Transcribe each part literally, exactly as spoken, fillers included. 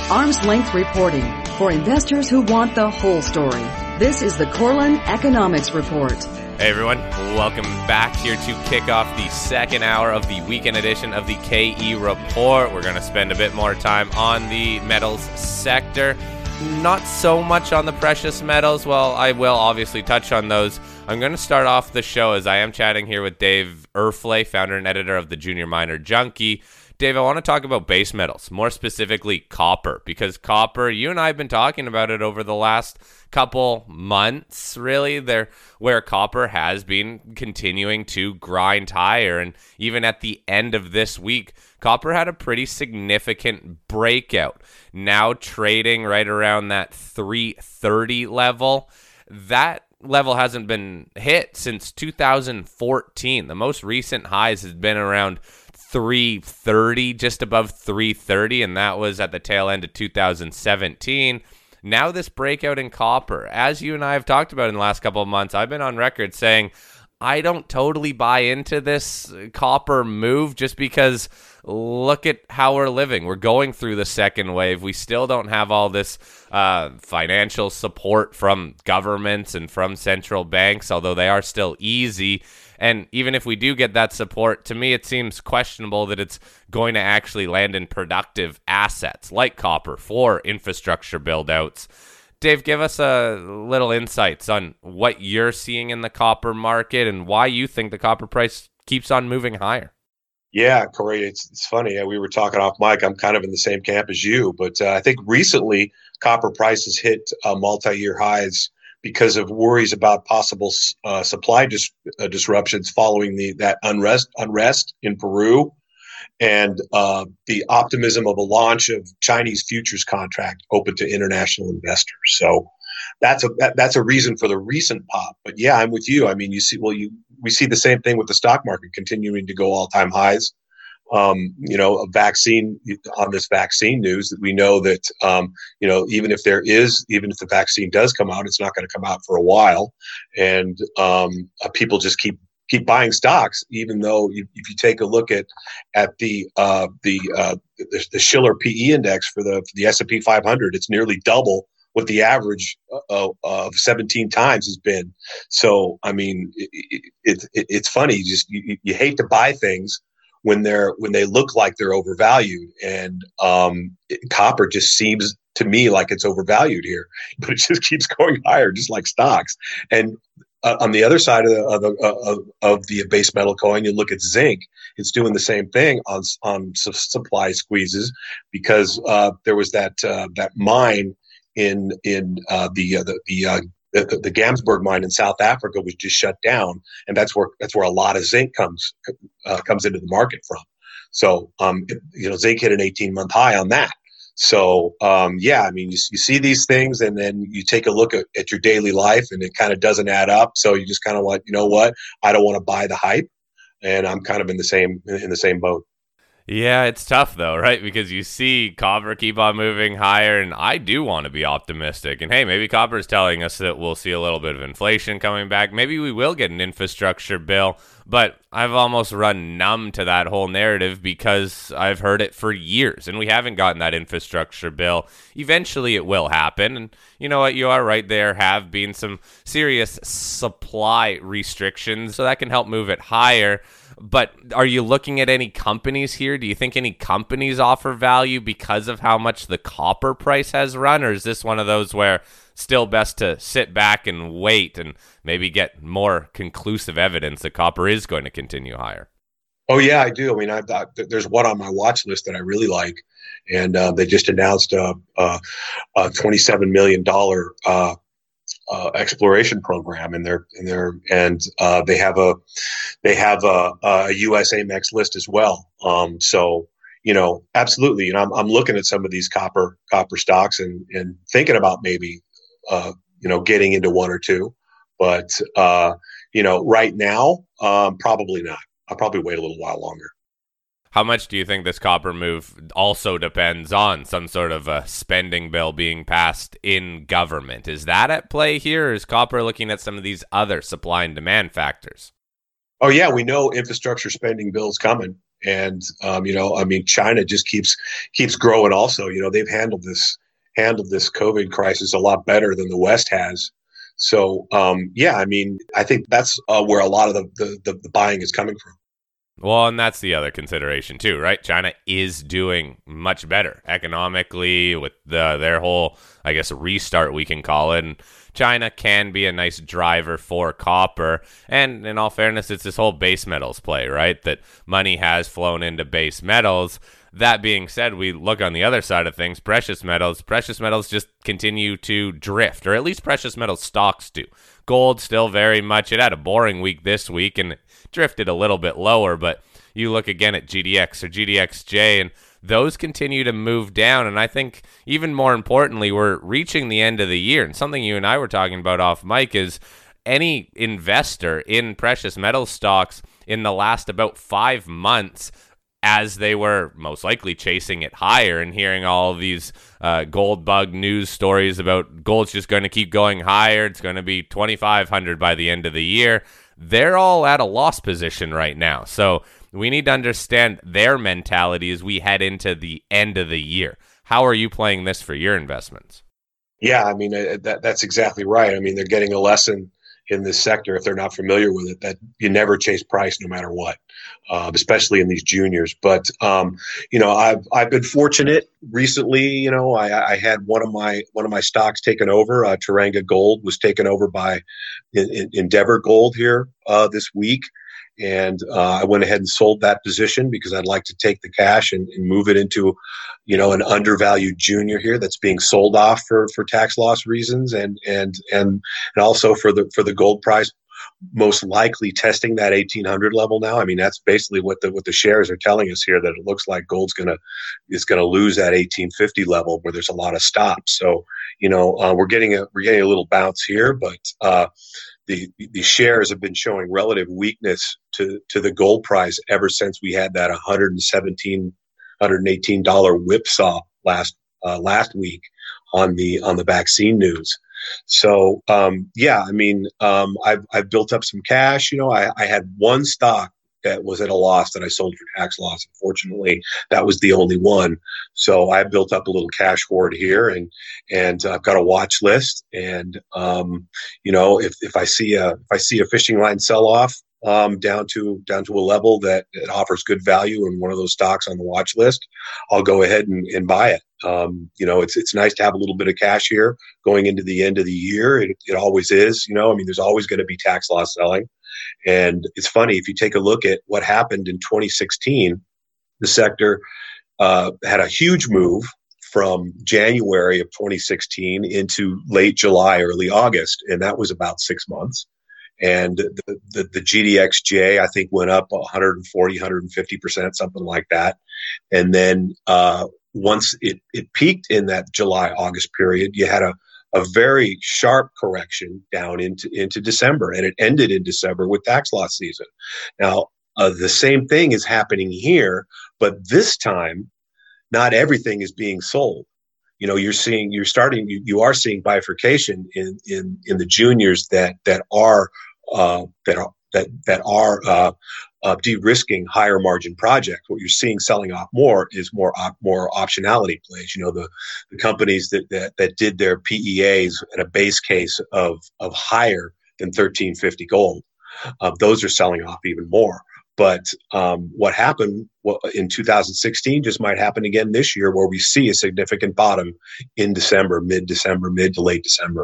arm's length reporting for investors who want the whole story. This is the Korelin Economics Report. Hey everyone, welcome back here to kick off the second hour of the weekend edition of the K E Report. We're going to spend a bit more time on the metals sector. Not so much on the precious metals. Well, I will obviously touch on those. I'm going to start off the show as I am chatting here with Dave Erfle, founder and editor of the Junior Miner Junkie. Dave, I want to talk about base metals, more specifically copper, because copper, you and I have been talking about it over the last couple months, really, there where copper has been continuing to grind higher. And even at the end of this week, copper had a pretty significant breakout, now trading right around that three thirty level. That level hasn't been hit since two thousand fourteen. The most recent highs has been around three thirty, just above three thirty, and that was at the tail end of two thousand seventeen. Now this breakout in copper, as you and I have talked about in the last couple of months, I've been on record saying I don't totally buy into this copper move just because look at how we're living. We're going through the second wave. We still don't have all this uh, financial support from governments and from central banks, although they are still easy. And even if we do get that support, to me, it seems questionable that it's going to actually land in productive assets like copper for infrastructure buildouts. Dave, give us a little insights on what you're seeing in the copper market and why you think the copper price keeps on moving higher. Yeah, Corey, it's it's funny. We were talking off mic. I'm kind of in the same camp as you, but uh, I think recently copper prices hit uh, multi-year highs because of worries about possible uh, supply dis- uh, disruptions following the that unrest unrest in Peru, and uh, the optimism of a launch of Chinese futures contract open to international investors. So that's a that, that's a reason for the recent pop. But yeah, I'm with you. I mean, you see, well, you we see the same thing with the stock market continuing to go all-time highs. Um, you know, a vaccine on this vaccine news that we know that, um, you know, even if there is, even if the vaccine does come out, it's not going to come out for a while. And um, uh, people just keep keep buying stocks, even though you, if you take a look at at the uh, the, uh, the the Shiller P E index for the for the S and P five hundred, it's nearly double what the average of, of seventeen times has been. So, I mean, it, it, it, it's funny. You just you, you hate to buy things when they're when they look like they're overvalued, and um, it, copper just seems to me like it's overvalued here, but it just keeps going higher, just like stocks. And uh, on the other side of the of the, of, of the base metal coin, you look at zinc; it's doing the same thing on on su- supply squeezes because uh, there was that uh, that mine in in uh, the uh, the the, uh, the the Gamsberg mine in South Africa was just shut down, and that's where that's where a lot of zinc comes uh, comes into the market from. So um, it, you know, zinc hit an eighteen month high on that. So um, yeah, I mean, you, you see these things, and then you take a look at, at your daily life, and it kind of doesn't add up. So you just kind of like, you know what, I don't want to buy the hype, and I'm kind of in the same in the same boat. Yeah, it's tough though, right? Because you see copper keep on moving higher, and I do want to be optimistic. And hey, maybe copper is telling us that we'll see a little bit of inflation coming back. Maybe we will get an infrastructure bill, but I've almost run numb to that whole narrative because I've heard it for years, and we haven't gotten that infrastructure bill. Eventually it will happen, and you know what? You are right, there have been some serious supply restrictions, so that can help move it higher. But are you looking at any companies here? Do you think any companies offer value because of how much the copper price has run? Or is this one of those where still best to sit back and wait and maybe get more conclusive evidence that copper is going to continue higher? Oh, yeah, I do. I mean, I've got, there's one on my watch list that I really like. And uh, they just announced a, a, a twenty-seven million dollars uh, Uh, exploration program, and they're and they're and uh, they have a they have a, a U S AMEX list as well. Um, so you know, absolutely. And I'm I'm looking at some of these copper copper stocks and and thinking about maybe uh, you know getting into one or two, but uh, you know, right now um, probably not. I'll probably wait a little while longer. How much do you think this copper move also depends on some sort of a spending bill being passed in government? Is that at play here, or is copper looking at some of these other supply and demand factors? Oh, yeah, we know infrastructure spending bills coming. And um, you know, I mean, China just keeps keeps growing. Also, you know, they've handled this handled this COVID crisis a lot better than the West has. So um, yeah, I mean, I think that's uh, where a lot of the, the, the, the buying is coming from. Well, and that's the other consideration too, right? China is doing much better economically with the, their whole, I guess, restart, we can call it. And China can be a nice driver for copper. And in all fairness, it's this whole base metals play, right? That money has flown into base metals. That being said, we look on the other side of things, precious metals. Precious metals just continue to drift, or at least precious metal stocks do. Gold still very much, it had a boring week this week and drifted a little bit lower, but you look again at G D X or G D X J, and those continue to move down. And I think even more importantly, we're reaching the end of the year. And something you and I were talking about off mic is any investor in precious metal stocks in the last about five months, as they were most likely chasing it higher and hearing all of these uh, gold bug news stories about gold's just going to keep going higher. It's going to be twenty-five hundred by the end of the year. They're all at a loss position right now. So we need to understand their mentality as we head into the end of the year. How are you playing this for your investments? Yeah, I mean, uh, that, that's exactly right. I mean, they're getting a lesson in this sector, if they're not familiar with it, that you never chase price no matter what, uh, especially in these juniors. But um, you know, I've I've been fortunate recently. You know, I, I had one of my one of my stocks taken over. Uh, Teranga Gold was taken over by in, in Endeavor Gold here uh, this week. And uh, I went ahead and sold that position because I'd like to take the cash and, and move it into, you know, an undervalued junior here that's being sold off for, for tax loss reasons, and and and and also for the for the gold price most likely testing that eighteen hundred level now. I mean, that's basically what the what the shares are telling us here, that it looks like gold's gonna is gonna lose that eighteen fifty level where there's a lot of stops. So you know, uh, we're getting a we're getting a little bounce here, but. Uh, The, the shares have been showing relative weakness to, to the gold price ever since we had that one hundred seventeen, one hundred eighteen dollars whipsaw last uh, last week on the on the vaccine news. So um, yeah, I mean, um, I've I've built up some cash. You know, I, I had one stock that was at a loss that I sold for tax loss. Unfortunately, that was the only one. So I built up a little cash hoard here, and and I've got a watch list. And um, you know, if if I see a if I see a fishing line sell off um, down to down to a level that it offers good value in one of those stocks on the watch list, I'll go ahead and, and buy it. Um, you know, it's it's nice to have a little bit of cash here going into the end of the year. It, it always is. You know, I mean, there's always going to be tax loss selling. And it's funny, if you take a look at what happened in twenty sixteen, the sector uh, had a huge move from January of twenty sixteen into late July, early August, and that was about six months. And the, the, the G D X J, I think, went up one hundred forty, one hundred fifty percent, something like that. And then uh, once it, it peaked in that July, August period, you had a a very sharp correction down into, into December, and it ended in December with tax loss season. Now, uh, the same thing is happening here, but this time, not everything is being sold. You know, you're seeing, you're starting, you, you are seeing bifurcation in, in, in the juniors that, that are, uh, that are, that, that are, uh, Uh, de-risking higher margin projects. What you're seeing selling off more is more op- more optionality plays. You know, the, the companies that, that that did their P E As at a base case of of higher than thirteen fifty gold, uh, those are selling off even more. But um, what happened in two thousand sixteen just might happen again this year, where we see a significant bottom in December, mid-December, mid to late December.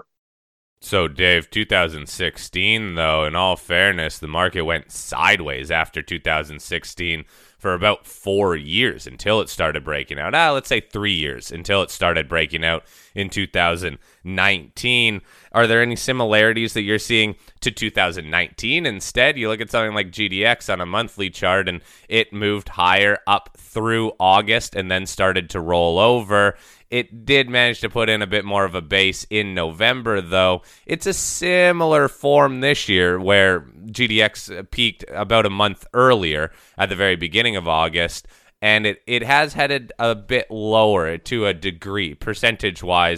So, Dave, two thousand sixteen, though, in all fairness, the market went sideways after two thousand sixteen for about four years until it started breaking out. Ah, let's say three years until it started breaking out in two thousand nineteen. Are there any similarities that you're seeing to two thousand nineteen? Instead, you look at something like G D X on a monthly chart, and it moved higher up through August and then started to roll over. It did manage to put in a bit more of a base in November, though. It's a similar form this year where G D X peaked about a month earlier at the very beginning of August, and it, it has headed a bit lower to a degree, percentage-wise,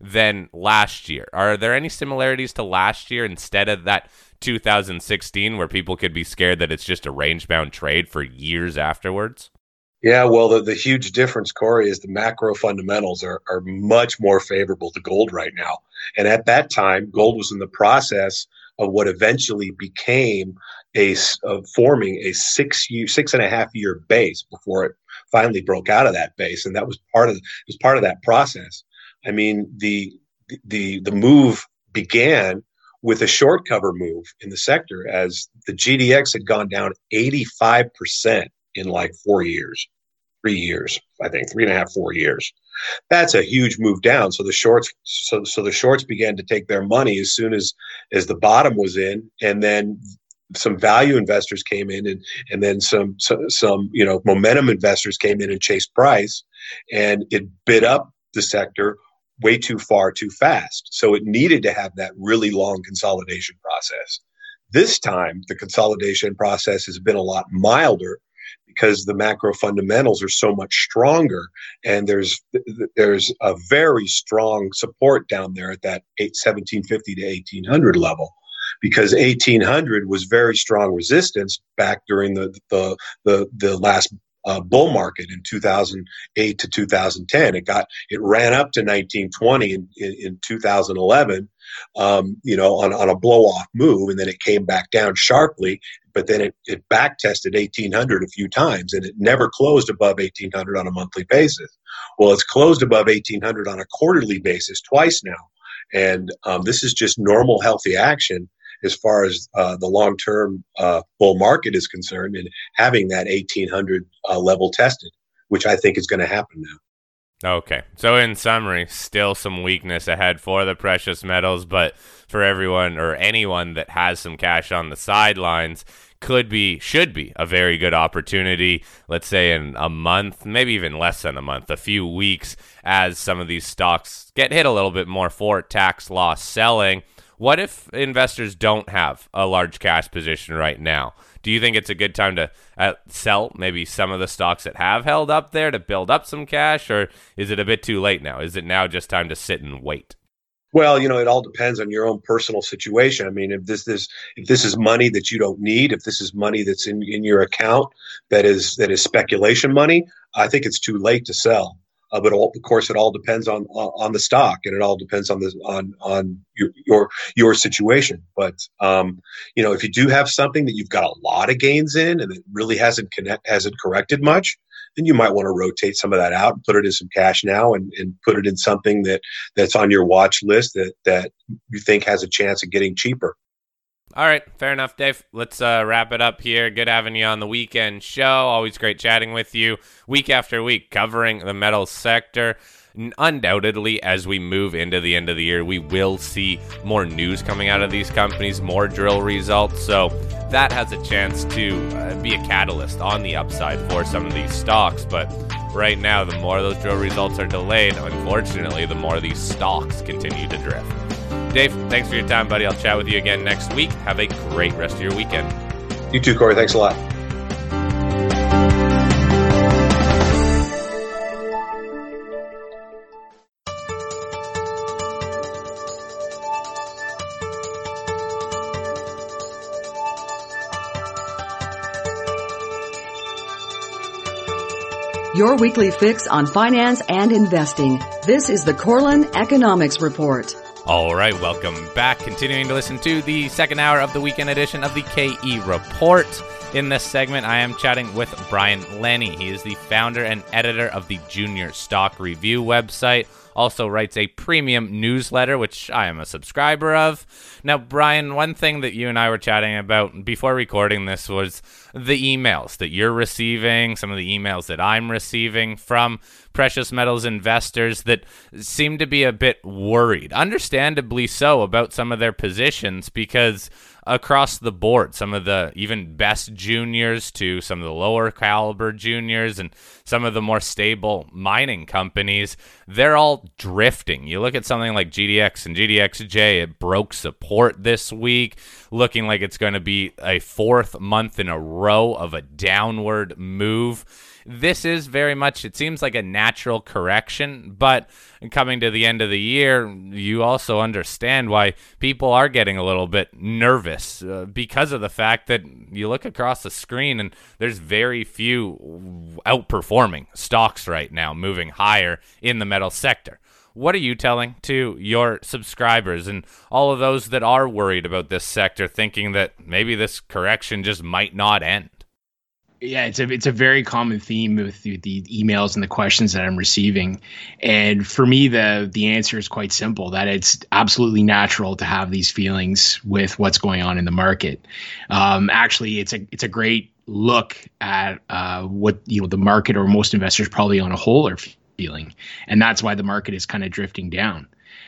than last year. Are there any similarities to last year instead of that two thousand sixteen where people could be scared that it's just a range-bound trade for years afterwards? Yeah, well, the, the huge difference, Corey, is the macro fundamentals are, are much more favorable to gold right now. And at that time, gold was in the process of what eventually became a of forming a six year, six and a half year base before it finally broke out of that base, and that was part of was part of that process. I mean, the the the move began with a short cover move in the sector as the G D X had gone down eighty-five percent in like four years, three years, I think, three and a half, four years. That's a huge move down. So the shorts, so so the shorts began to take their money as soon as as the bottom was in, and then some value investors came in, and and then some some, some you know momentum investors came in and chased price, and it bid up the sector way too far too fast. So it needed to have that really long consolidation process. This time, the consolidation process has been a lot milder because the macro fundamentals are so much stronger, and there's there's a very strong support down there at that seventeen fifty to eighteen hundred level, because eighteen hundred was very strong resistance back during the the the, the last uh, bull market in two thousand eight to two thousand ten. It got it ran up to nineteen twenty in, in, in two thousand eleven, um, you know, on, on a blow off move, and then it came back down sharply. But then it, it back tested eighteen hundred a few times, and it never closed above eighteen hundred on a monthly basis. Well, it's closed above eighteen hundred on a quarterly basis twice now. And um, this is just normal, healthy action as far as uh, the long-term uh, bull market is concerned, and having that eighteen hundred uh, level tested, which I think is going to happen now. Okay. So in summary, still some weakness ahead for the precious metals, but for everyone or anyone that has some cash on the sidelines, could be, should be a very good opportunity, let's say in a month, maybe even less than a month, a few weeks, as some of these stocks get hit a little bit more for tax loss selling. What if investors don't have a large cash position right now? Do you think it's a good time to uh, sell maybe some of the stocks that have held up there to build up some cash, or is it a bit too late now? Is it now just time to sit and wait? Well, you know, it all depends on your own personal situation. I mean, if this is if this is money that you don't need, if this is money that's in, in your account that is that is speculation money, I think it's too late to sell. Uh, but all, of course, it all depends on on the stock, and it all depends on the on on your your, your situation. But um, you know, if you do have something that you've got a lot of gains in, and it really hasn't connect hasn't corrected much, then you might want to rotate some of that out and put it in some cash now, and, and put it in something that that's on your watch list that that you think has a chance of getting cheaper. All right, fair enough, Dave. Let's uh, wrap it up here. Good having you on the weekend show. Always great chatting with you week after week, covering the metals sector. Undoubtedly, as we move into the end of the year, we will see more news coming out of these companies, more drill results. So that has a chance to uh, be a catalyst on the upside for some of these stocks. But right now, the more those drill results are delayed, unfortunately, the more these stocks continue to drift. Dave, thanks for your time, buddy. I'll chat with you again next week. Have a great rest of your weekend. You too, Corey. Thanks a lot. Your weekly fix on finance and investing. This is the Corlin Economics Report. All right, welcome back. Continuing to listen to the second hour of the weekend edition of the K E Report. In this segment, I am chatting with Brian Lenny. He is the founder and editor of the Junior Stock Review website. Also writes a premium newsletter, which I am a subscriber of. Now, Brian, one thing that you and I were chatting about before recording this was the emails that you're receiving, some of the emails that I'm receiving from precious metals investors that seem to be a bit worried, understandably so, about some of their positions, because across the board, some of the even best juniors to some of the lower caliber juniors and some of the more stable mining companies, they're all drifting. You look at something like G D X and G D X J, it broke support this week, looking like it's going to be a fourth month in a row of a downward move. this is very much, it seems like a natural correction, but coming to the end of the year, you also understand why people are getting a little bit nervous uh, because of the fact that you look across the screen and there's very few outperforming stocks right now moving higher in the metal sector. What are you telling to your subscribers and all of those that are worried about this sector, thinking that maybe this correction just might not end? Yeah, it's a it's a very common theme with the, the emails and the questions that I'm receiving. And for me, the the answer is quite simple, that it's absolutely natural to have these feelings with what's going on in the market. Um, actually, it's a it's a great look at uh, what you know the market, or most investors probably on a whole, are feeling. And that's why the market is kind of drifting down.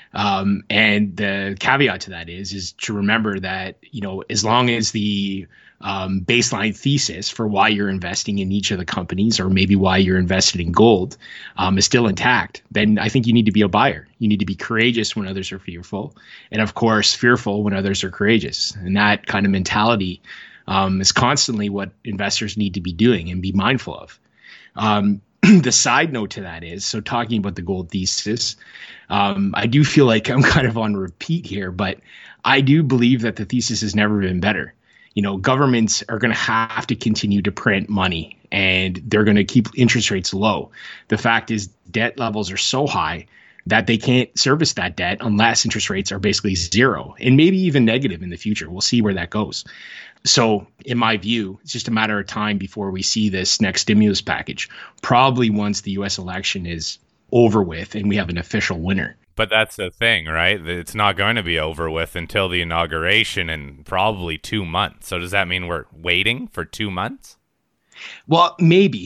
Um, and the caveat to that is, is to remember that, you know, as long as the um, baseline thesis for why you're investing in each of the companies, or maybe why you're invested in gold, um, is still intact, then I think you need to be a buyer. You need to be courageous when others are fearful, and of course, fearful when others are courageous. And that kind of mentality um, is constantly what investors need to be doing and be mindful of. Um, the side note to that is, so talking about the gold thesis, um, I do feel like I'm kind of on repeat here, but I do believe that the thesis has never been better. You know, governments are going to have to continue to print money, and they're going to keep interest rates low. The fact is, debt levels are so high that they can't service that debt unless interest rates are basically zero, and maybe even negative in the future. We'll see where that goes. So in my view, it's just a matter of time before we see this next stimulus package, probably once the U S election is over with and we have an official winner. But that's the thing, right? It's not going to be over with until the inauguration in probably two months. So does that mean we're waiting for two months? Well, maybe.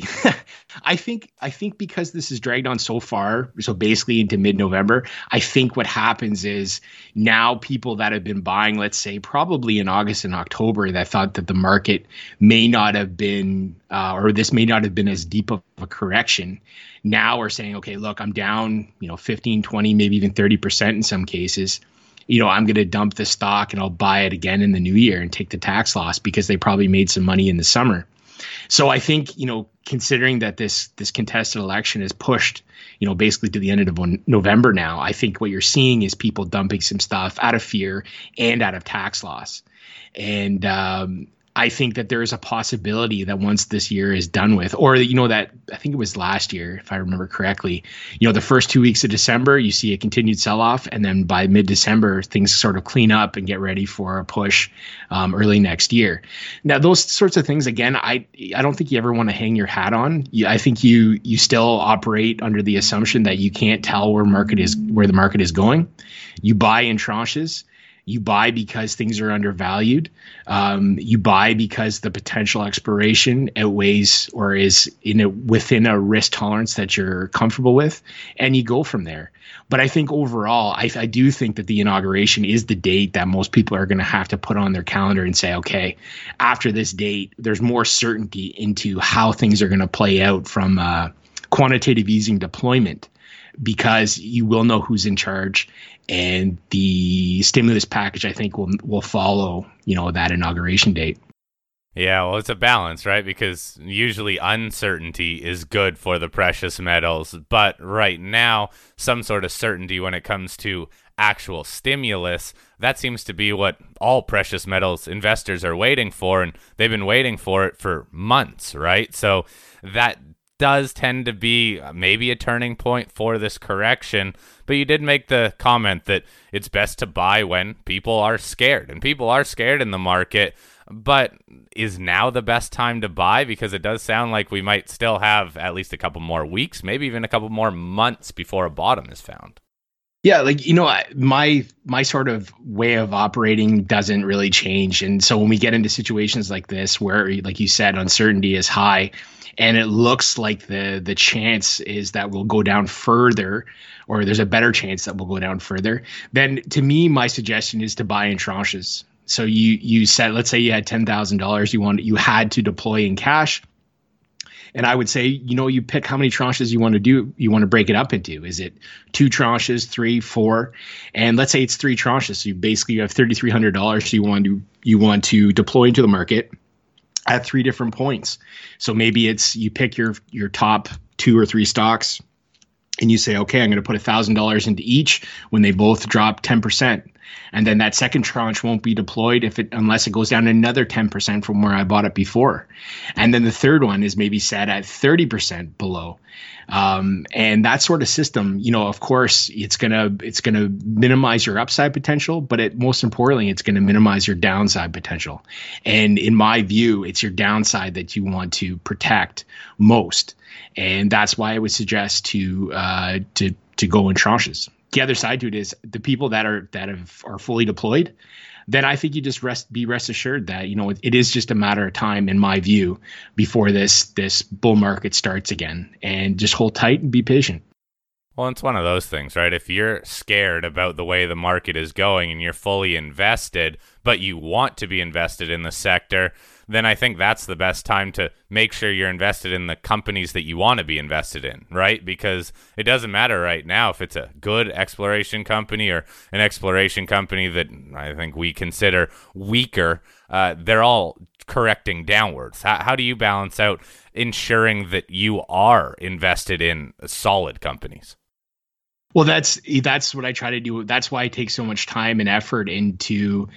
I think I think because this is dragged on so far, so basically into mid-November, I think what happens is now people that have been buying, let's say, probably in August and October, that thought that the market may not have been, uh, or this may not have been as deep of a correction, now are saying, okay, look, I'm down, you know, fifteen, twenty, maybe even thirty percent in some cases. You know, I'm going to dump the stock and I'll buy it again in the new year and take the tax loss because they probably made some money in the summer. So I think, you know, considering that this this contested election is pushed, you know, basically to the end of November now, I think what you're seeing is people dumping some stuff out of fear and out of tax loss. And um, I think that there is a possibility that once this year is done with, or, you know, that I think it was last year, if I remember correctly, you know, the first two weeks of December, you see a continued sell-off. And then by mid-December, things sort of clean up and get ready for a push um, early next year. Now, those sorts of things, again, I I don't think you ever want to hang your hat on. You, I think you you still operate under the assumption that you can't tell where market is where the market is going. You buy in tranches. You buy because things are undervalued. Um, you buy because the potential expiration outweighs or is in a, within a risk tolerance that you're comfortable with, and you go from there. But I think overall, I, I do think that the inauguration is the date that most people are going to have to put on their calendar and say, okay, after this date, there's more certainty into how things are going to play out from uh, quantitative easing deployment, because you will know who's in charge, and the stimulus package, I think, will will follow, you know, that inauguration date. Yeah, well, it's a balance, right? Because usually uncertainty is good for the precious metals, but right now, some sort of certainty when it comes to actual stimulus, that seems to be what all precious metals investors are waiting for, and they've been waiting for it for months, right? So that does tend to be maybe a turning point for this correction. But you did make the comment that it's best to buy when people are scared, and people are scared in the market. But is now the best time to buy? Because it does sound like we might still have at least a couple more weeks, maybe even a couple more months before a bottom is found. Yeah, like, you know, my my sort of way of operating doesn't really change. And so when we get into situations like this, where, like you said, uncertainty is high, and it looks like the the chance is that we'll go down further, or there's a better chance that we'll go down further, then to me, my suggestion is to buy in tranches. So you you said, let's say you had ten thousand dollars you want you had to deploy in cash. And I would say, you know, you pick how many tranches you want to do, you want to break it up into. Is it two tranches, three, four? And let's say it's three tranches. So you basically have three thousand three hundred dollars you want to you want to deploy into the market. at three different points. So maybe it's you pick your your top two or three stocks and you say, okay, I'm going to put one thousand dollars into each when they both drop ten percent. And then that second tranche won't be deployed if it unless it goes down another ten percent from where I bought it before. And then the third one is maybe set at thirty percent below. Um, and that sort of system, you know, of course, it's gonna it's gonna minimize your upside potential, but it most importantly, it's gonna minimize your downside potential. And in my view, it's your downside that you want to protect most, and that's why I would suggest to uh, to to go in tranches. The other side to it is the people that are that have, are fully deployed. Then I think you just rest be rest assured that, you know, it, it is just a matter of time, in my view, before this this bull market starts again. And just hold tight and be patient. Well, it's one of those things, right? If you're scared about the way the market is going and you're fully invested, but you want to be invested in the sector, then I think that's the best time to make sure you're invested in the companies that you want to be invested in, right? Because it doesn't matter right now if it's a good exploration company or an exploration company that I think we consider weaker. Uh, they're all correcting downwards. How, how do you balance out ensuring that you are invested in solid companies? Well, that's that's what I try to do. That's why I take so much time and effort into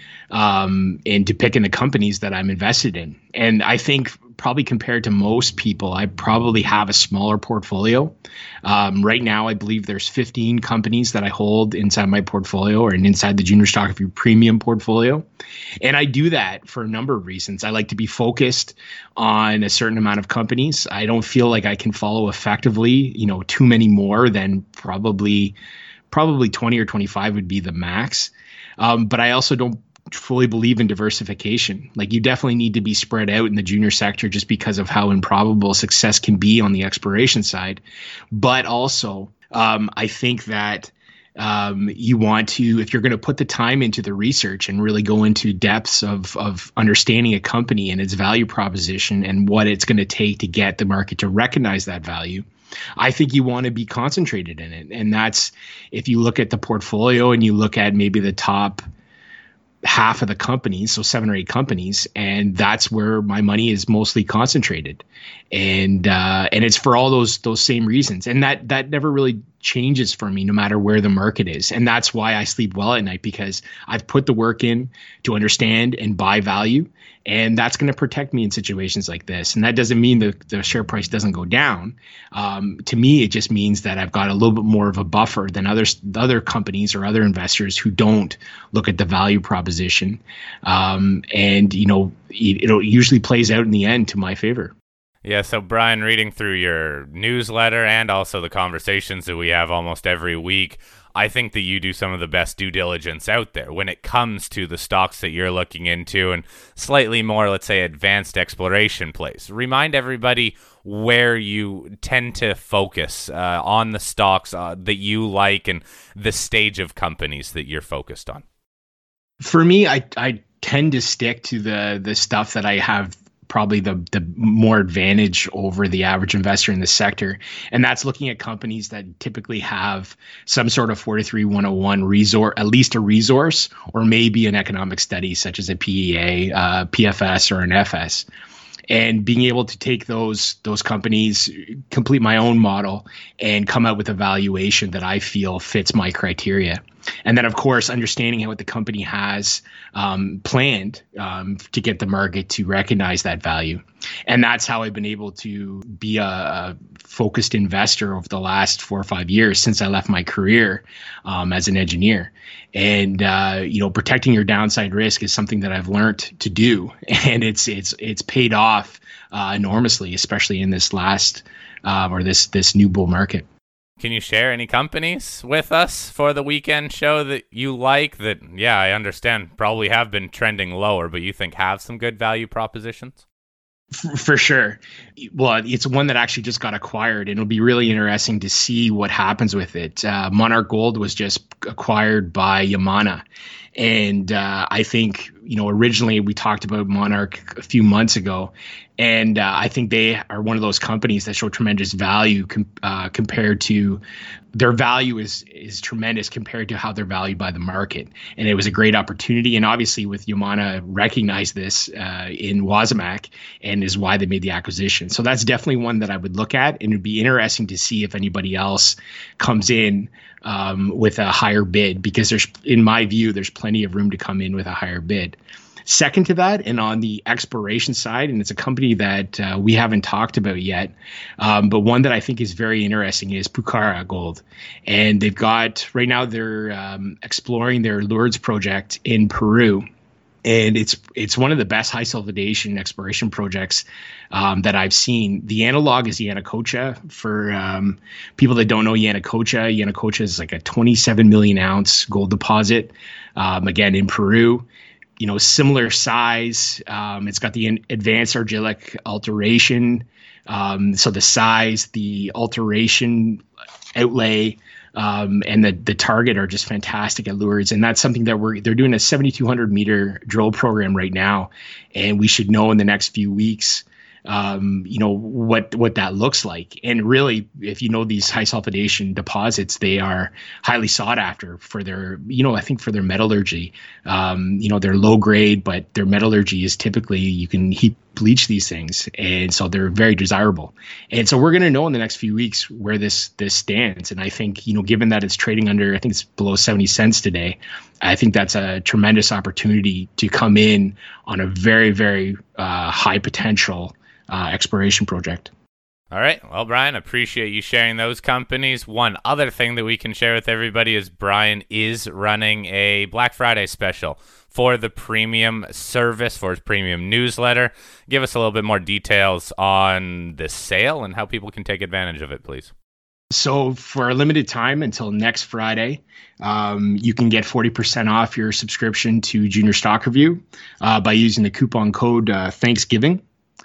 um, into picking the companies that I'm invested in. And I think probably compared to most people, I probably have a smaller portfolio. Um, right now, I believe there's fifteen companies that I hold inside my portfolio or inside the Junior Stock View Premium portfolio. And I do that for a number of reasons. I like to be focused on a certain amount of companies. I don't feel like I can follow effectively, you know, too many more than probably probably twenty or twenty-five would be the max. Um, but I also don't fully believe in diversification. Like, you definitely need to be spread out in the junior sector just because of how improbable success can be on the exploration side. But also, um, I think that um, you want to, if you're going to put the time into the research and really go into depths of, of understanding a company and its value proposition and what it's going to take to get the market to recognize that value, I think you want to be concentrated in it. And that's, if you look at the portfolio and you look at maybe the top half of the companies, so seven or eight companies, and that's where my money is mostly concentrated. And uh, and it's for all those those same reasons. And that that never really changes for me, no matter where the market is. And that's why I sleep well at night, because I've put the work in to understand and buy value. And that's going to protect me in situations like this. And that doesn't mean the, the share price doesn't go down. Um, to me, it just means that I've got a little bit more of a buffer than others, other companies or other investors who don't look at the value proposition. Um, and, you know, it, it usually plays out in the end to my favor. Yeah, so Brian, reading through your newsletter and also the conversations that we have almost every week, I think that you do some of the best due diligence out there when it comes to the stocks that you're looking into and slightly more, let's say, advanced exploration plays. Remind everybody where you tend to focus uh, on the stocks uh, that you like and the stage of companies that you're focused on. For me, I I tend to stick to the the stuff that I have probably the the more advantage over the average investor in the sector. And that's looking at companies that typically have some sort of forty-three one oh one resource, at least a resource, or maybe an economic study such as a P E A, uh, P F S, or an F S. And being able to take those those companies, complete my own model, and come out with a valuation that I feel fits my criteria. And then, of course, understanding what the company has um, planned um, to get the market to recognize that value. And that's how I've been able to be a, a focused investor over the last four or five years since I left my career um, as an engineer. And, uh, you know, protecting your downside risk is something that I've learned to do. And it's it's it's paid off uh, enormously, especially in this last uh, or this this new bull market. Can you share any companies with us for the weekend show that you like that, yeah, I understand probably have been trending lower, but you think have some good value propositions? For, for sure. Well, it's one that actually just got acquired, and it'll be really interesting to see what happens with it. Uh, Monarch Gold was just acquired by Yamana. And uh, I think, you know, originally we talked about Monarch a few months ago, And uh, I think they are one of those companies that show tremendous value com- uh, compared to their value is is tremendous compared to how they're valued by the market. And it was a great opportunity. And obviously with Yamana recognized this uh, in Wasamac and is why they made the acquisition. So that's definitely one that I would look at. And it'd be interesting to see if anybody else comes in um, with a higher bid, because there's, in my view, there's plenty of room to come in with a higher bid. Second to that, and on the exploration side, and it's a company that uh, we haven't talked about yet, um, but one that I think is very interesting is Pucara Gold. And they've got, right now they're um, exploring their Lourdes project in Peru. And it's it's one of the best high sulfidation exploration projects um, that I've seen. The analog is Yanacocha. For um, people that don't know Yanacocha, Yanacocha is like a twenty-seven million ounce gold deposit, um, again, in Peru. You know, similar size. Um, it's got the advanced argillic alteration. Um, so the size, the alteration outlay, um, and the the target are just fantastic at Lourdes. And that's something that we're they're doing a seventy-two hundred meter drill program right now, and we should know in the next few weeks, um, you know, what what that looks like. And really, if you know these high sulfidation deposits, they are highly sought after for their, you know, I think for their metallurgy. Um, you know, they're low grade, but their metallurgy is typically, you can heat bleach these things, and so they're very desirable. And so we're going to know in the next few weeks where this this stands. And I think, you know, given that it's trading under, I think it's below seventy cents today, I think that's a tremendous opportunity to come in on a very, very uh, high potential Uh, exploration project. All right. Well, Brian, appreciate you sharing those companies. One other thing that we can share with everybody is Brian is running a Black Friday special for the premium service, for his premium newsletter. Give us a little bit more details on this sale and how people can take advantage of it, please. So for a limited time until next Friday, um, you can get forty percent off your subscription to Junior Stock Review uh, by using the coupon code uh, Thanksgiving.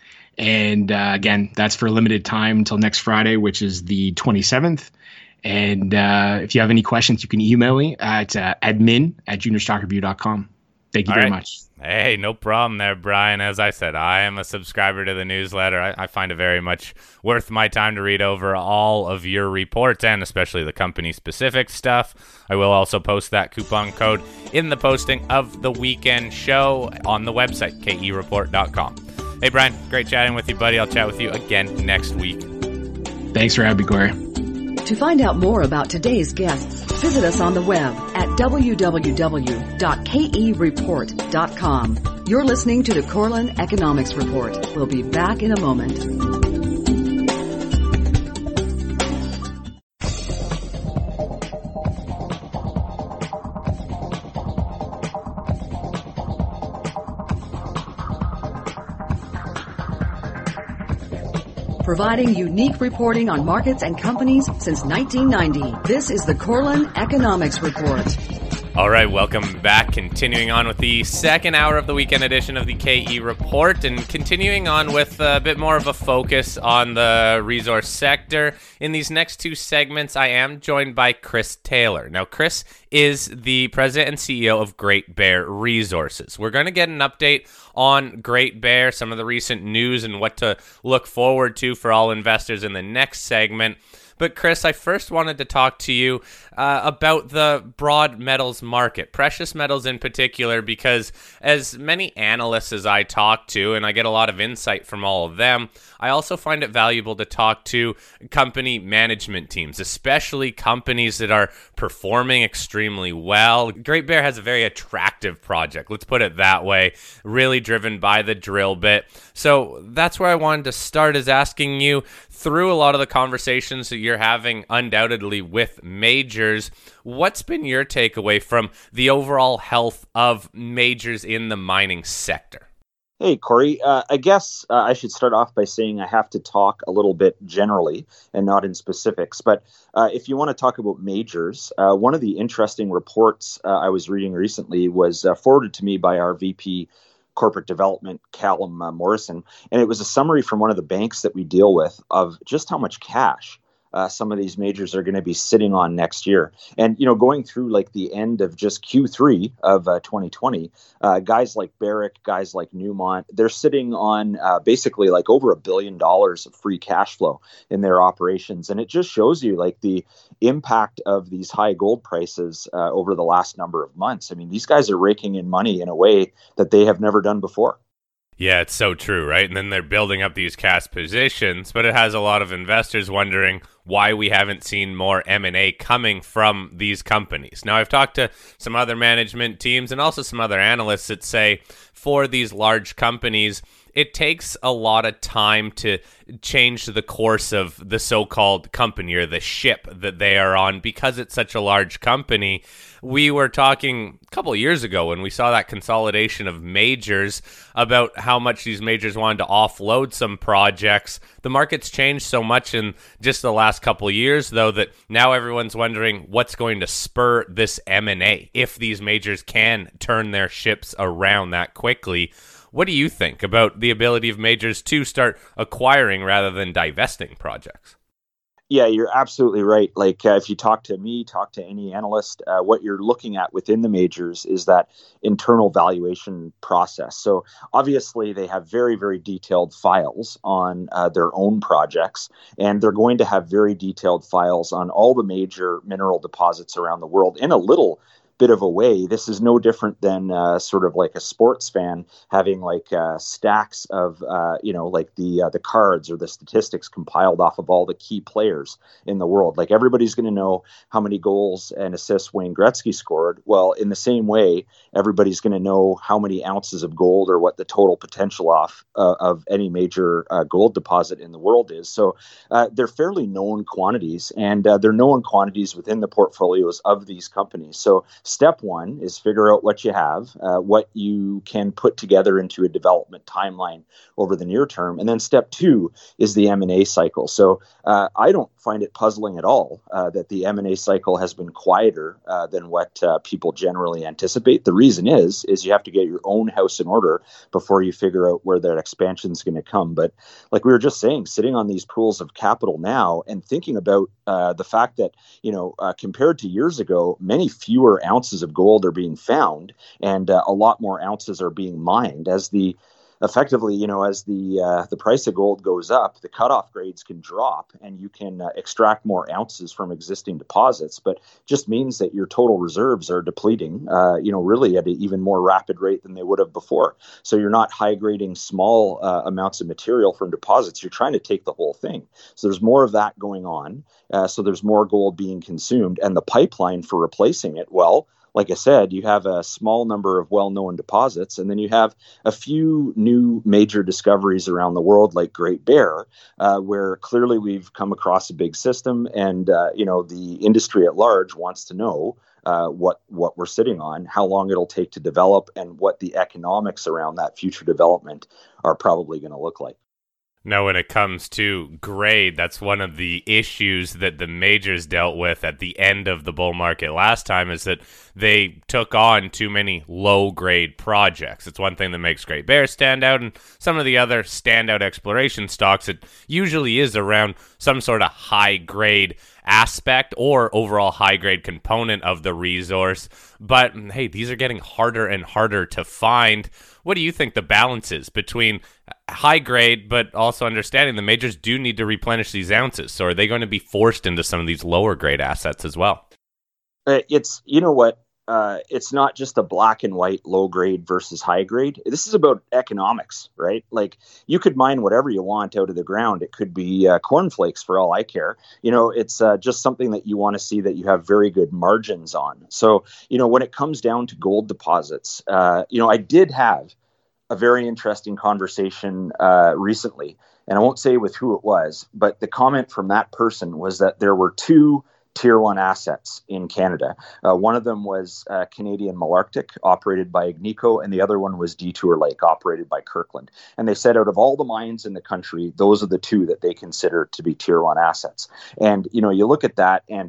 And uh, again, that's for a limited time until next Friday, which is the twenty-seventh. And uh, if you have any questions, you can email me at uh, admin at junior stock review dot com. Thank you All very right. much. Hey, no problem there, Brian. As I said, I am a subscriber to the newsletter. I, I find it very much worth my time to read over all of your reports, and especially the company-specific stuff. I will also post that coupon code in the posting of the weekend show on the website, k e report dot com. Hey, Brian, great chatting with you, buddy. I'll chat with you again next week. Thanks for having me, Corey. To find out more about today's guests, visit us on the web at w w w dot k e report dot com. You're listening to the Corlin Economics Report. We'll be back in a moment. Providing unique reporting on markets and companies since nineteen ninety. This is the Corlin Economics Report. All right, welcome back. Continuing on with the second hour of the weekend edition of the K E Report, and continuing on with a bit more of a focus on the resource sector. In these next two segments, I am joined by Chris Taylor. Now, Chris is the president and C E O of Great Bear Resources. We're going to get an update on Great Bear, some of the recent news, and what to look forward to for all investors in the next segment. But Chris, I first wanted to talk to you uh, about the broad metals market, precious metals in particular, because as many analysts as I talk to, and I get a lot of insight from all of them, I also find it valuable to talk to company management teams, especially companies that are performing extremely well. Great Bear has a very attractive project, let's put it that way, really driven by the drill bit. So that's where I wanted to start, is asking you, through a lot of the conversations that you're having undoubtedly with majors, what's been your takeaway from the overall health of majors in the mining sector? Hey, Corey. Uh, I guess uh, I should start off by saying I have to talk a little bit generally and not in specifics. But uh, if you want to talk about majors, uh, one of the interesting reports uh, I was reading recently was uh, forwarded to me by our V P Corporate Development, Callum uh, Morrison. And it was a summary from one of the banks that we deal with of just how much cash uh, some of these majors are going to be sitting on next year. And, you know, going through like the end of just Q three of uh, twenty twenty, uh, guys like Barrick, guys like Newmont, they're sitting on uh, basically like over a billion dollars of free cash flow in their operations. And it just shows you like the impact of these high gold prices uh, over the last number of months. I mean, these guys are raking in money in a way that they have never done before. Yeah, it's so true, right? And then they're building up these cash positions, but it has a lot of investors wondering why we haven't seen more M and A coming from these companies. Now, I've talked to some other management teams and also some other analysts that say for these large companies, it takes a lot of time to change the course of the so-called company or the ship that they are on because it's such a large company. We were talking a couple of years ago when we saw that consolidation of majors about how much these majors wanted to offload some projects. The market's changed so much in just the last couple of years, though, that now everyone's wondering what's going to spur this M and A if these majors can turn their ships around that quickly. What do you think about the ability of majors to start acquiring rather than divesting projects? Yeah, you're absolutely right. Like uh, if you talk to me, talk to any analyst, uh, what you're looking at within the majors is that internal valuation process. So obviously they have very, very detailed files on uh, their own projects, and they're going to have very detailed files on all the major mineral deposits around the world in a little bit of a way. This is no different than uh, sort of like a sports fan having like uh, stacks of, uh, you know, like the uh, the cards or the statistics compiled off of all the key players in the world. Like everybody's going to know how many goals and assists Wayne Gretzky scored. Well, in the same way, everybody's going to know how many ounces of gold or what the total potential off uh, of any major uh, gold deposit in the world is. So uh, they're fairly known quantities, and uh, they're known quantities within the portfolios of these companies. So step one is figure out what you have, uh, what you can put together into a development timeline over the near term. And then step two is the M and A cycle. So uh, I don't find it puzzling at all uh, that the M and A cycle has been quieter uh, than what uh, people generally anticipate. The reason is, is you have to get your own house in order before you figure out where that expansion is going to come. But like we were just saying, sitting on these pools of capital now and thinking about uh, the fact that, you know, uh, compared to years ago, many fewer ounces of gold are being found, and uh, a lot more ounces are being mined as the effectively, you know, as the uh, the price of gold goes up, the cutoff grades can drop, and you can uh, extract more ounces from existing deposits. But just means that your total reserves are depleting, uh, you know, really at an even more rapid rate than they would have before. So you're not high grading small uh, amounts of material from deposits. You're trying to take the whole thing. So there's more of that going on. Uh, so there's more gold being consumed, and the pipeline for replacing it, well, like I said, you have a small number of well-known deposits, and then you have a few new major discoveries around the world, like Great Bear, uh, where clearly we've come across a big system, and uh, you know the industry at large wants to know uh, what what we're sitting on, how long it'll take to develop, and what the economics around that future development are probably going to look like. Now, when it comes to grade, that's one of the issues that the majors dealt with at the end of the bull market last time, is that they took on too many low-grade projects. It's one thing that makes Great Bear stand out, and some of the other standout exploration stocks, it usually is around some sort of high-grade aspect or overall high-grade component of the resource. But, hey, these are getting harder and harder to find. What do you think the balance is between high grade, but also understanding the majors do need to replenish these ounces? So are they going to be forced into some of these lower grade assets as well? It's, you know what, uh, it's not just a black and white low grade versus high grade. This is about economics, right? Like you could mine whatever you want out of the ground. It could be uh, cornflakes for all I care. You know, it's uh, just something that you want to see that you have very good margins on. So, you know, when it comes down to gold deposits, uh, you know, I did have a very interesting conversation uh, recently, and I won't say with who it was, but the comment from that person was that there were two tier one assets in Canada. Uh, one of them was uh, Canadian Malarctic, operated by Agnico, and the other one was Detour Lake, operated by Kirkland. And they said out of all the mines in the country, those are the two that they consider to be tier one assets. And, you know, you look at that, and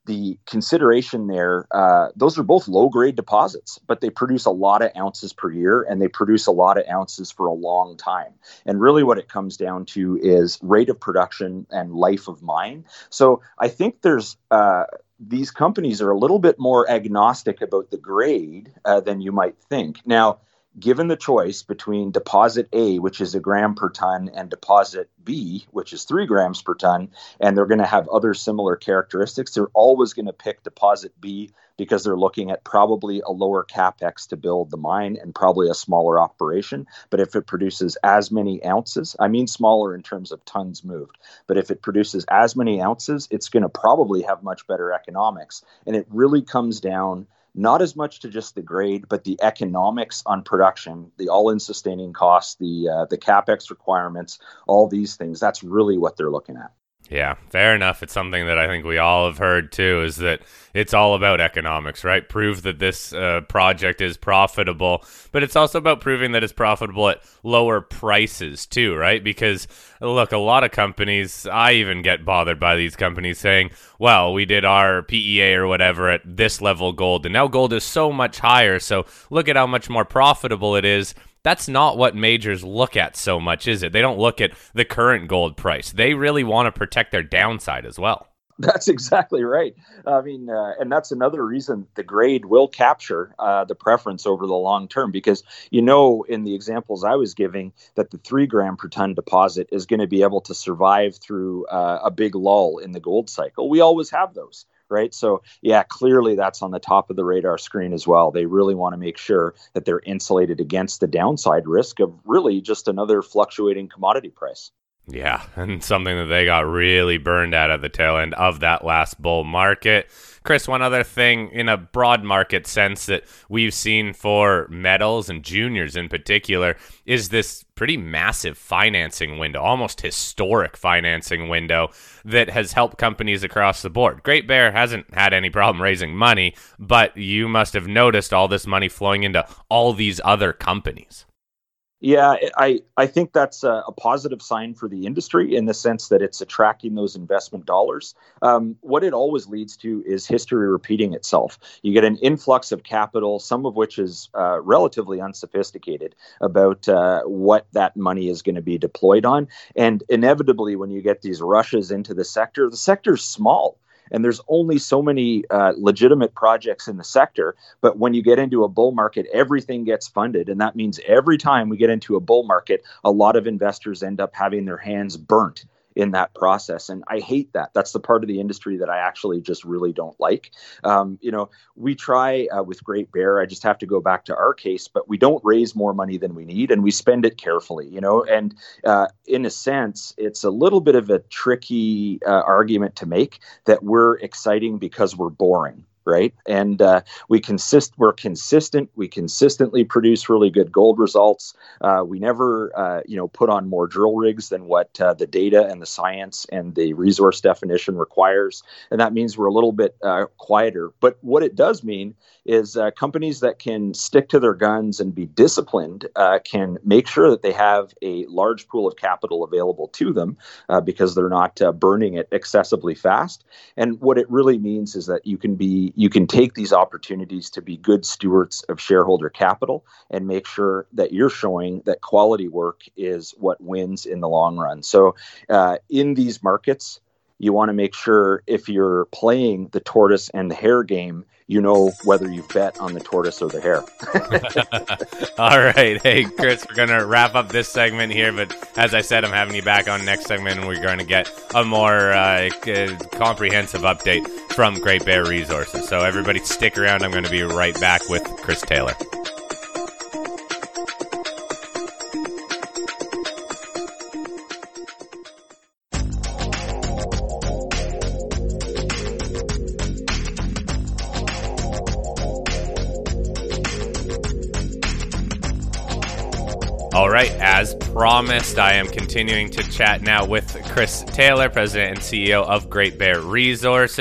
the consideration there, uh, those are both low-grade deposits, but they produce a lot of ounces per year, and they produce a lot of ounces for a long time. And really what it comes down to is rate of production and life of mine. So I think there's uh, these companies are a little bit more agnostic about the grade uh, than you might think. Now, given the choice between deposit A, which is a gram per ton, and deposit B, which is three grams per ton, and they're going to have other similar characteristics, they're always going to pick deposit B because they're looking at probably a lower capex to build the mine and probably a smaller operation. But if it produces as many ounces, I mean smaller in terms of tons moved, but if it produces as many ounces, it's going to probably have much better economics. And it really comes down not as much to just the grade, but the economics on production, the all-in sustaining costs, the uh, the capex requirements, all these things. That's really what they're looking at. Yeah, fair enough. It's something that I think we all have heard too, is that it's all about economics, right? Prove that this uh, project is profitable, but it's also about proving that it's profitable at lower prices too, right? Because look, a lot of companies, I even get bothered by these companies saying, well, we did our P E A or whatever at this level gold, and now gold is so much higher, so look at how much more profitable it is. That's not what majors look at so much, is it? They don't look at the current gold price. They really want to protect their downside as well. That's exactly right. I mean, uh, and that's another reason the grade will capture uh, the preference over the long term, because, you know, in the examples I was giving, that the three gram per ton deposit is going to be able to survive through uh, a big lull in the gold cycle. We always have those. Right. So, yeah, clearly that's on the top of the radar screen as well. They really want to make sure that they're insulated against the downside risk of really just another fluctuating commodity price. Yeah, and something that they got really burned at at the tail end of that last bull market. Chris, one other thing in a broad market sense that we've seen for metals and juniors in particular is this pretty massive financing window, almost historic financing window that has helped companies across the board. Great Bear hasn't had any problem raising money, but you must have noticed all this money flowing into all these other companies. Yeah, I, I think that's a, a positive sign for the industry in the sense that it's attracting those investment dollars. Um, what it always leads to is history repeating itself. You get an influx of capital, some of which is uh, relatively unsophisticated about uh, what that money is going to be deployed on. And inevitably, when you get these rushes into the sector, the sector's small. And there's only so many uh, legitimate projects in the sector. But when you get into a bull market, everything gets funded. And that means every time we get into a bull market, a lot of investors end up having their hands burnt in that process. And I hate that. That's the part of the industry that I actually just really don't like. Um, you know, we try uh, with Great Bear, I just have to go back to our case, but we don't raise more money than we need and we spend it carefully, you know, and uh, in a sense, it's a little bit of a tricky uh, argument to make that we're exciting because we're boring. Right. And uh, we consist, we're consistent. We consistently produce really good gold results. Uh, we never, uh, you know, put on more drill rigs than what uh, the data and the science and the resource definition requires. And that means we're a little bit uh, quieter. But what it does mean is uh, companies that can stick to their guns and be disciplined uh, can make sure that they have a large pool of capital available to them uh, because they're not uh, burning it excessively fast. And what it really means is that you can be You can take these opportunities to be good stewards of shareholder capital and make sure that you're showing that quality work is what wins in the long run. So uh, in these markets, you want to make sure if you're playing the tortoise and the hare game, you know whether you've bet on the tortoise or the hare. All right. Hey, Chris, we're going to wrap up this segment here. But as I said, I'm having you back on next segment, and we're going to get a more uh, comprehensive update from Great Bear Resources. So everybody stick around. I'm going to be right back with Chris Taylor. All right, as promised, I am continuing to chat now with Chris Taylor, President and C E O of Great Bear Resources.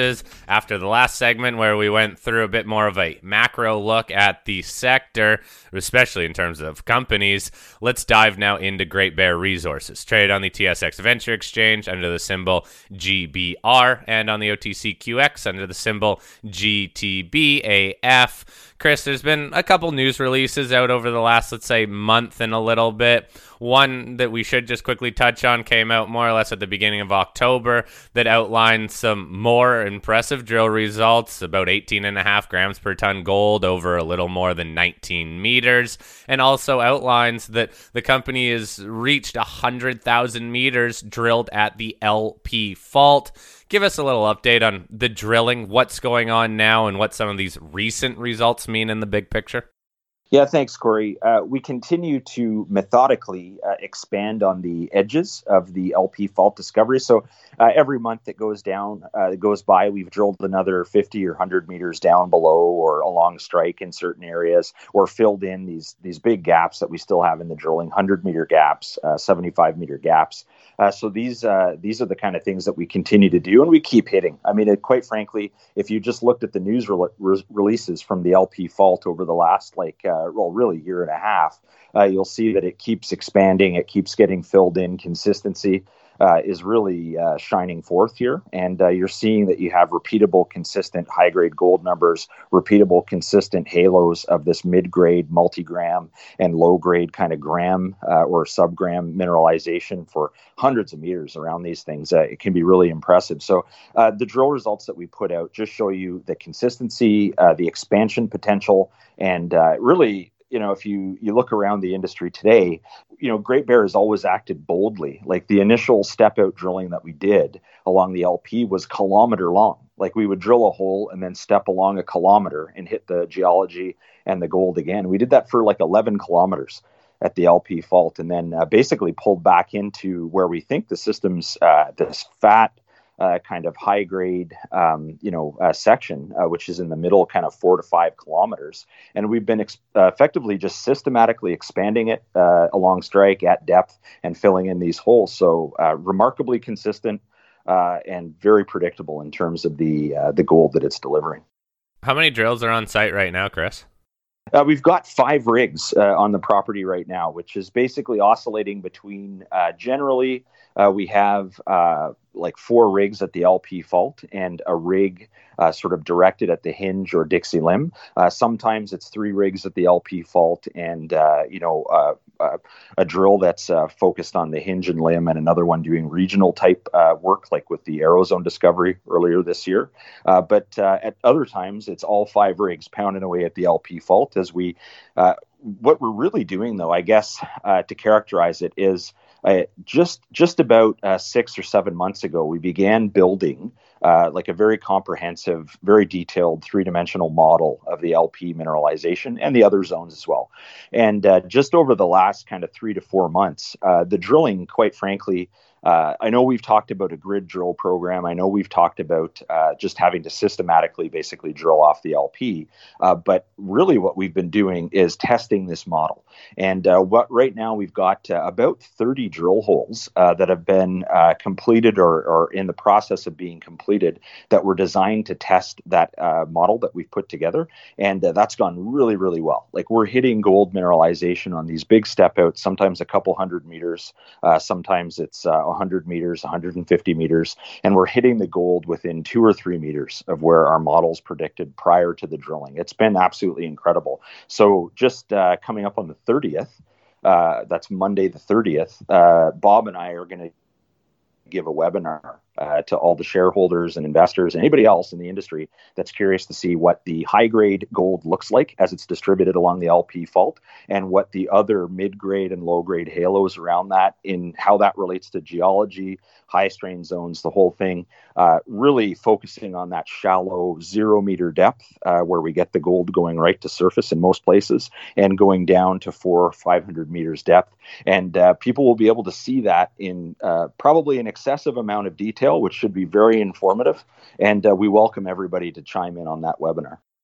After the last segment where we went through a bit more of a macro look at the sector, especially in terms of companies, let's dive now into Great Bear Resources, traded on the T S X Venture Exchange under the symbol G B R and on the O T C Q X under the symbol G T B A F. Chris, there's been a couple news releases out over the last, let's say, month and a little bit. One that we should just quickly touch on came out more or less at the beginning of October that outlined some more impressive drill results, about eighteen and a half grams per ton gold over a little more than nineteen meters, and also outlines that the company has reached one hundred thousand meters drilled at the L P fault. Give us a little update on the drilling, what's going on now, and what some of these recent results mean in the big picture. Yeah, thanks, Corey. Uh, we continue to methodically uh, expand on the edges of the L P fault discovery. So uh, every month that goes down, uh, that goes by, we've drilled another fifty or one hundred meters down below or along strike in certain areas, or filled in these these big gaps that we still have in the drilling, one hundred meter gaps, uh, seventy-five meter gaps. Uh, so these uh, these are the kind of things that we continue to do, and we keep hitting. I mean, it, quite frankly, if you just looked at the news re- re- releases from the L P fault over the last, like, uh, well, really year and a half, uh, you'll see that it keeps expanding. It keeps getting filled in. Consistency uh, is really uh, shining forth here, and uh, you're seeing that you have repeatable, consistent high-grade gold numbers, repeatable, consistent halos of this mid-grade, multi-gram, and low-grade kind of gram uh, or sub-gram mineralization for hundreds of meters around these things. Uh, it can be really impressive. So uh, the drill results that we put out just show you the consistency, uh, the expansion potential, and uh, really, you know, if you, you look around the industry today, you know, Great Bear has always acted boldly. Like the initial step out drilling that we did along the L P was kilometer long. Like we would drill a hole and then step along a kilometer and hit the geology and the gold again. We did that for like eleven kilometers at the L P fault, and then uh, basically pulled back into where we think the system's uh, this fat, Uh, kind of high grade, um, you know, uh, section, uh, which is in the middle, kind of four to five kilometers. And we've been ex- uh, effectively just systematically expanding it uh, along strike at depth and filling in these holes. So uh, remarkably consistent uh, and very predictable in terms of the uh, the gold that it's delivering. How many drills are on site right now, Chris? Uh, we've got five rigs uh, on the property right now, which is basically oscillating between uh, generally uh, we have uh, like four rigs at the L P fault and a rig uh, sort of directed at the Hinge or Dixie Limb. Uh, sometimes it's three rigs at the L P fault and, uh, you know, uh, uh, a drill that's uh, focused on the Hinge and Limb, and another one doing regional type uh, work, like with the Aerozone discovery earlier this year. Uh, but uh, at other times, it's all five rigs pounding away at the L P fault as we, uh, what we're really doing, though, I guess, uh, to characterize it is uh, just just about uh, six or seven months ago, we began building uh, like a very comprehensive, very detailed three-dimensional model of the L P mineralization and the other zones as well. And uh, just over the last kind of three to four months, uh, the drilling, quite frankly, Uh, I know we've talked about a grid drill program. I know we've talked about uh, just having to systematically basically drill off the L P. Uh, but really what we've been doing is testing this model. And uh, what right now we've got uh, about thirty drill holes uh, that have been uh, completed or, or in the process of being completed that were designed to test that uh, model that we've put together. And uh, that's gone really, really well. Like we're hitting gold mineralization on these big step outs, sometimes a couple hundred meters, uh, sometimes it's uh, one hundred meters, one hundred fifty meters, and we're hitting the gold within two or three meters of where our models predicted prior to the drilling. It's been absolutely incredible. So just uh, coming up on the thirtieth, uh, that's Monday the thirtieth, uh, Bob and I are going to give a webinar uh, to all the shareholders and investors and anybody else in the industry that's curious to see what the high-grade gold looks like as it's distributed along the L P fault, and what the other mid-grade and low-grade halos around that, in how that relates to geology, high-strain zones, the whole thing, uh, really focusing on that shallow zero-meter depth uh, where we get the gold going right to surface in most places, and going down to four or five hundred meters depth. And uh, people will be able to see that in uh, probably an excessive amount of detail, which should be very informative. And uh, we welcome everybody to chime in on that webinar.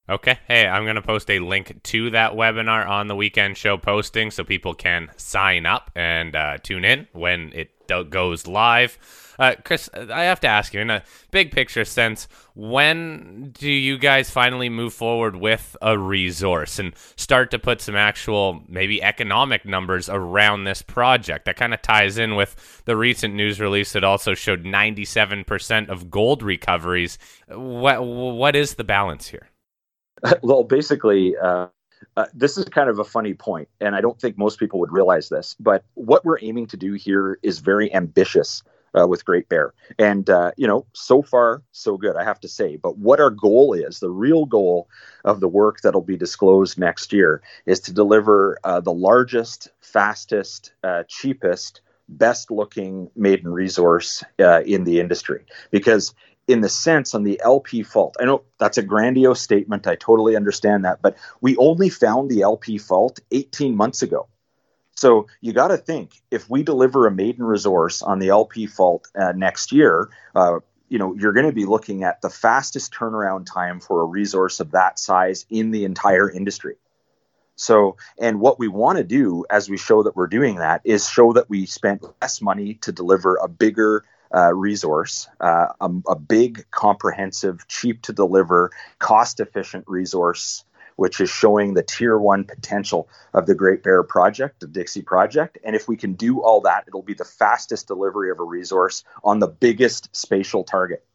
Okay. Hey, I'm going to post a link to that webinar on the weekend show posting so people can sign up and uh, tune in when it do- goes live. Uh, Chris, I have to ask you, in a big picture sense, when do you guys finally move forward with a resource and start to put some actual, maybe economic numbers around this project? That kind of ties in with the recent news release that also showed ninety-seven percent of gold recoveries. What What is the balance here? Well, basically, uh, uh, this is kind of a funny point, and I don't think most people would realize this, but what we're aiming to do here is very ambitious uh, with Great Bear. And, uh, you know, so far, so good, I have to say. But what our goal is, the real goal of the work that'll be disclosed next year, is to deliver uh, the largest, fastest, uh, cheapest, best-looking maiden resource uh, in the industry. Because in the sense on the L P fault, I know that's a grandiose statement. I totally understand that. But we only found the L P fault eighteen months ago. So you got to think, if we deliver a maiden resource on the L P fault uh, next year, uh, you know, you're going to be looking at the fastest turnaround time for a resource of that size in the entire industry. So, and what we want to do as we show that we're doing that is show that we spent less money to deliver a bigger Uh, resource, uh, a, a big, comprehensive, cheap to deliver, cost efficient resource, which is showing the tier one potential of the Great Bear project, the Dixie project. And if we can do all that, it'll be the fastest delivery of a resource on the biggest spatial target.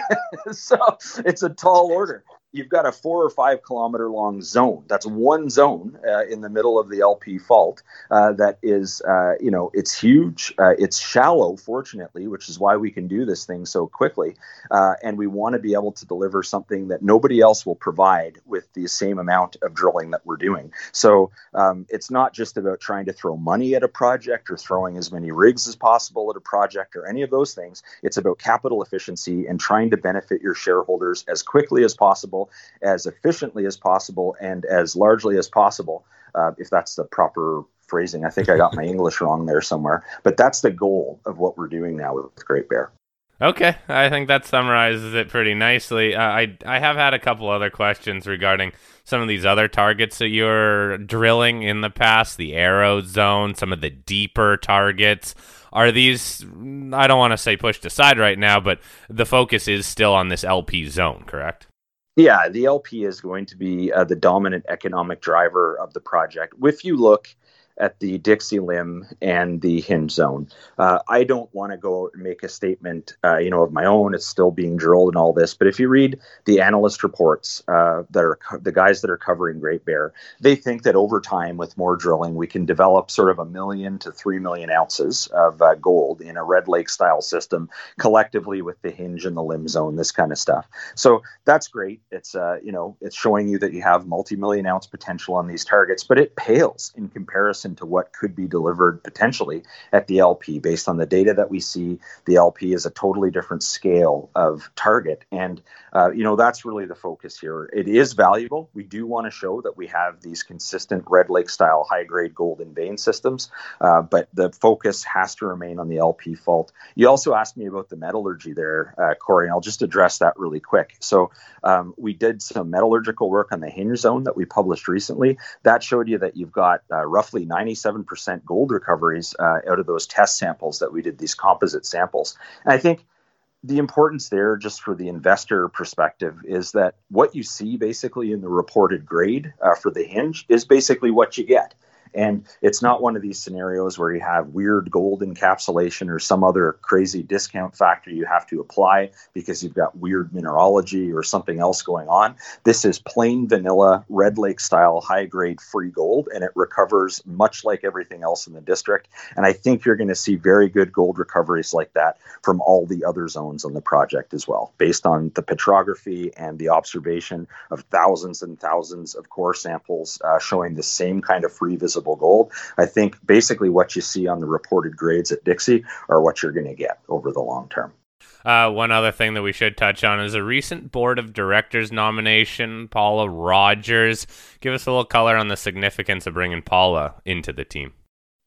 So it's a tall order. You've got a four or five kilometer long zone. That's one zone uh, in the middle of the L P fault uh, that is, uh, you know, it's huge. Uh, it's shallow, fortunately, which is why we can do this thing so quickly. Uh, and we want to be able to deliver something that nobody else will provide with the same amount of drilling that we're doing. So um, it's not just about trying to throw money at a project or throwing as many rigs as possible at a project or any of those things. It's about capital efficiency and trying to benefit your shareholders as quickly as possible, as efficiently as possible, and as largely as possible, uh, if that's the proper phrasing. I think I got my English wrong there somewhere, but that's the goal of what we're doing now with Great Bear. Okay, I think that summarizes it pretty nicely. Uh, I I have had a couple other questions regarding some of these other targets that you're drilling in the past, the Arrow Zone, some of the deeper targets. Are these, I don't want to say pushed aside right now, but the focus is still on this L P zone, correct? Yeah, the L P is going to be uh, the dominant economic driver of the project. If you look at the Dixie Limb and the Hinge Zone, uh, I don't want to go out and make a statement, uh, you know, of my own. It's still being drilled and all this. But if you read the analyst reports uh, that are co- the guys that are covering Great Bear, they think that over time, with more drilling, we can develop sort of a million to three million ounces of uh, gold in a Red Lake style system, collectively with the Hinge and the Limb Zone, this kind of stuff. So that's great. It's uh, you know, it's showing you that you have multi-million ounce potential on these targets, but it pales in comparison to what could be delivered potentially at the L P. Based on the data that we see, the L P is a totally different scale of target. And, uh, you know, that's really the focus here. It is valuable. We do want to show that we have these consistent Red Lake style high-grade gold in vein systems, uh, but the focus has to remain on the L P fault. You also asked me about the metallurgy there, uh, Corey, and I'll just address that really quick. So um, we did some metallurgical work on the Hinge Zone that we published recently. That showed you that you've got uh, roughly ninety-seven percent gold recoveries uh, out of those test samples that we did, these composite samples. And I think the importance there, just for the investor perspective, is that what you see basically in the reported grade uh, for the Hinge is basically what you get. And it's not one of these scenarios where you have weird gold encapsulation or some other crazy discount factor you have to apply because you've got weird mineralogy or something else going on. This is plain vanilla Red Lake style high grade free gold, and it recovers much like everything else in the district. And I think you're going to see very good gold recoveries like that from all the other zones on the project as well, based on the petrography and the observation of thousands and thousands of core samples uh, showing the same kind of free visible gold. I think basically what you see on the reported grades at Dixie are what you're going to get over the long term. Uh, one other thing that we should touch on is a recent board of directors nomination, Paula Rogers. Give us a little color on the significance of bringing Paula into the team.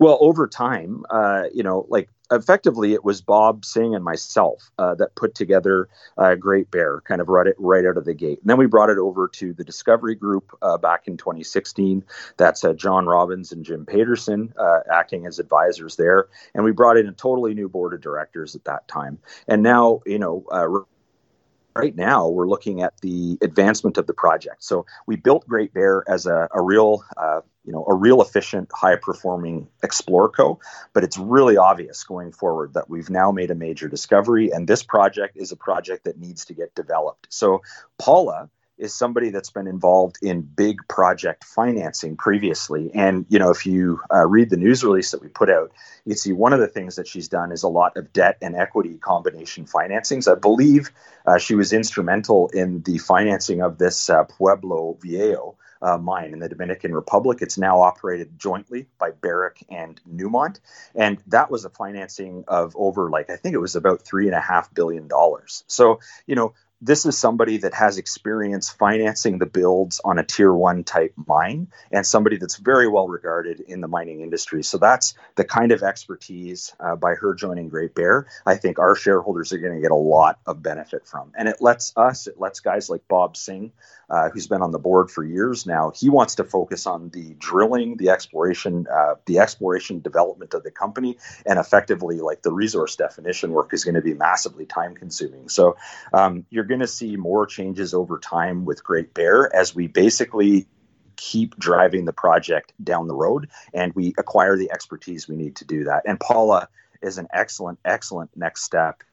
Well, over time, uh, you know, like effectively it was Bob Singh and myself uh, that put together uh, Great Bear, kind of right, it, right out of the gate. And then we brought it over to the Discovery Group uh, back in twenty sixteen. That's uh, John Robbins and Jim Paterson uh, acting as advisors there. And we brought in a totally new board of directors at that time. And now, you know, uh, right now, we're looking at the advancement of the project. So we built Great Bear as a, a real, uh, you know, a real efficient, high-performing Explorco. But it's really obvious going forward that we've now made a major discovery, and this project is a project that needs to get developed. So Paula is somebody that's been involved in big project financing previously. And, you know, if you uh, read the news release that we put out, you see one of the things that she's done is a lot of debt and equity combination financings. I believe uh, she was instrumental in the financing of this uh, Pueblo Viejo uh, mine in the Dominican Republic. It's now operated jointly by Barrick and Newmont. And that was a financing of over, like, I think it was about three and a half billion dollars. So, you know, this is somebody that has experience financing the builds on a tier one type mine and somebody that's very well regarded in the mining industry. So that's the kind of expertise uh, by her joining Great Bear, I think our shareholders are going to get a lot of benefit from. And it lets us, it lets guys like Bob Singh, uh, who's been on the board for years now, he wants to focus on the drilling, the exploration, uh, the exploration development of the company, and effectively like the resource definition work is going to be massively time consuming. So um, you're going to see more changes over time with Great Bear as we basically keep driving the project down the road and we acquire the expertise we need to do that. And Paula is an excellent, excellent next step.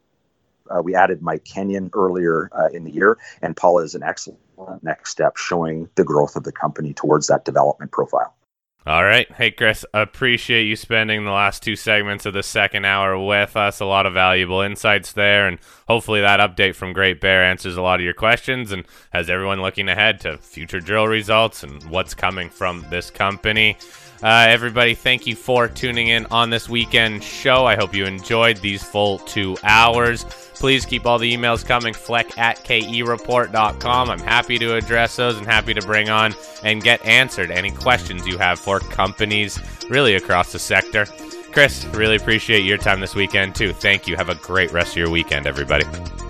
Uh, we added Mike Kenyon earlier uh, in the year, and Paula is an excellent next step showing the growth of the company towards that development profile. All right. Hey, Chris, appreciate you spending the last two segments of the second hour with us. A lot of valuable insights there, and hopefully that update from Great Bear answers a lot of your questions and has everyone looking ahead to future drill results and what's coming from this company. Uh, everybody, thank you for tuning in on this weekend show. I hope you enjoyed these full two hours. Please keep all the emails coming, fleck at K E report dot com. I'm happy to address those and happy to bring on and get answered any questions you have for companies really across the sector. Chris, really appreciate your time this weekend too. Thank you. Have a great rest of your weekend, everybody.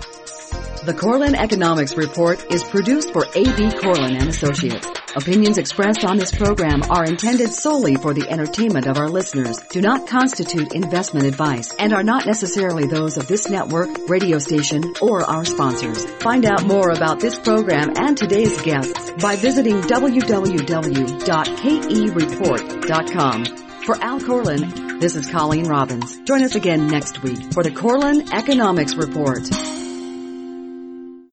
The Corlin Economics Report is produced for A B Corlin and Associates. Opinions expressed on this program are intended solely for the entertainment of our listeners, do not constitute investment advice, and are not necessarily those of this network, radio station, or our sponsors. Find out more about this program and today's guests by visiting w w w dot k e report dot com. For Al Corlin, this is Colleen Robbins. Join us again next week for the Corlin Economics Report.